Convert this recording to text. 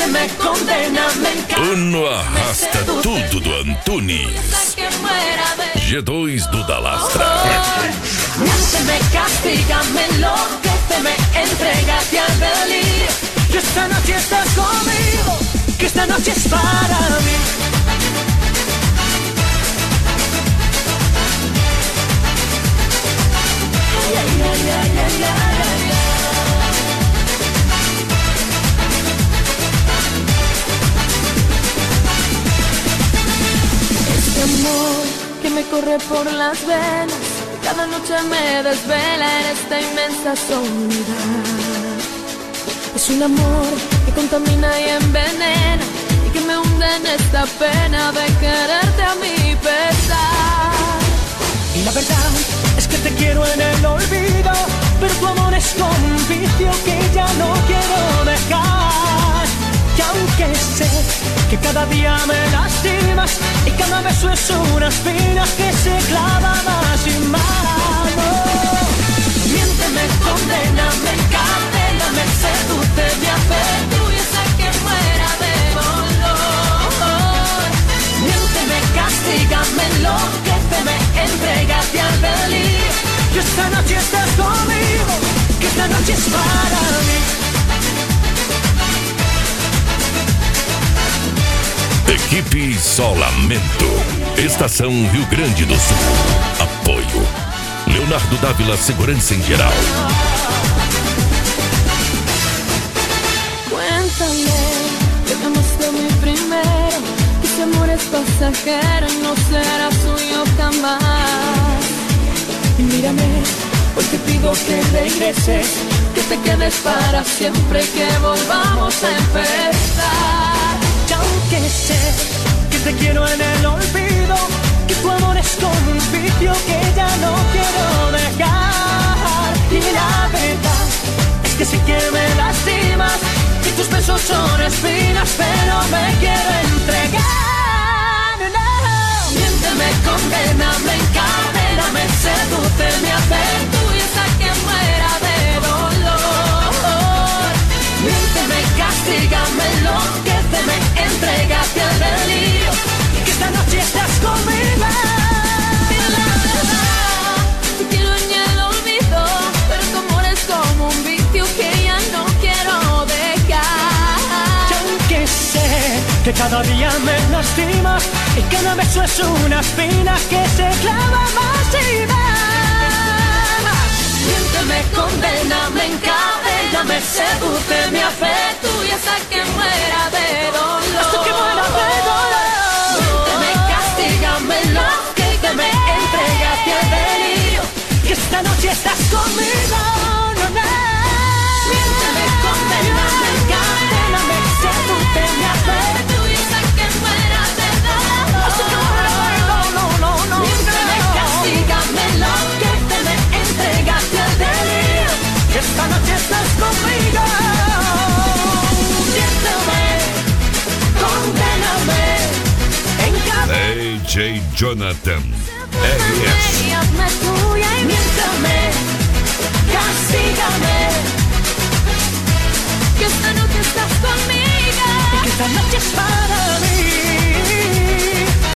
Miénteme, condéname, Ano arrasta tudo do Antunes. G2 do Dalastra. Miénteme, castígame, enlóqueceme, entrégate al delirio. Que esta noche estás conmigo, que esta noche es para mí. Ay, ay, ay, ay, ay, ay, ay. Este amor que me corre por las venas, cada noche me desvela en esta inmensa soledad. Es un amor que contamina y envenena y que me hunde en esta pena de quererte a mi pesar. Y la verdad es que te quiero en el olvido, pero tu amor es como un vicio que ya no quiero dejar. Y aunque sé que cada día me lastimas y cada beso es una espina que se clava más y más. Miénteme, condéname, encadéname, sedúceme, afectúyese que muera de dolor. Miénteme, castígame, enlóqueceme, entrégate al delirio. Que esta noche estás conmigo, que esta noche es para mí. Equipe Isolamento. Estação Rio Grande do Sul. Apoio Leonardo Dávila Segurança em Geral. Cuéntame que me amaste a mí primero, que ese amor es pasajero y no será suyo jamás. Y mírame, hoy te pido que regreses, que te quedes para siempre, que volvamos a empezar. Y aunque sé que te quiero en el olvido, que tu amor es como un vicio que ya no quiero dejar. Y la verdad es que sí que me lastimas, que tus besos son espinas, pero me quiero entregar. No. Miénteme, condéname, encadéname, sedúceme, afectúyese que muera de dolor. Miénteme, castígame, enlóqueceme, entrégate al delirio, que esta noche estás conmigo. La verdad, te quiero en el olvido, pero tu amor es como un vicio que ya no quiero dejar. Y aunque sé que cada día me lastimas y cada beso es una espina que se clava más y más. Miénteme, condéname, encadéname, sedúceme, afectúyese que muera de dolor. Hasta que muera de dolor. Miénteme, castígame, enlóqueceme, entrégate al delirio, que esta noche estás conmigo. No, no. Miénteme, condéname, encadéname, sedúceme, afectúyese que muera de dolor. Hasta que muera de dolor. Miénteme, castígame, enlóqueceme, entrégate al delirio, que esta noche estás conmigo. Miénteme, condéname, encadéname. DJ Jonathan.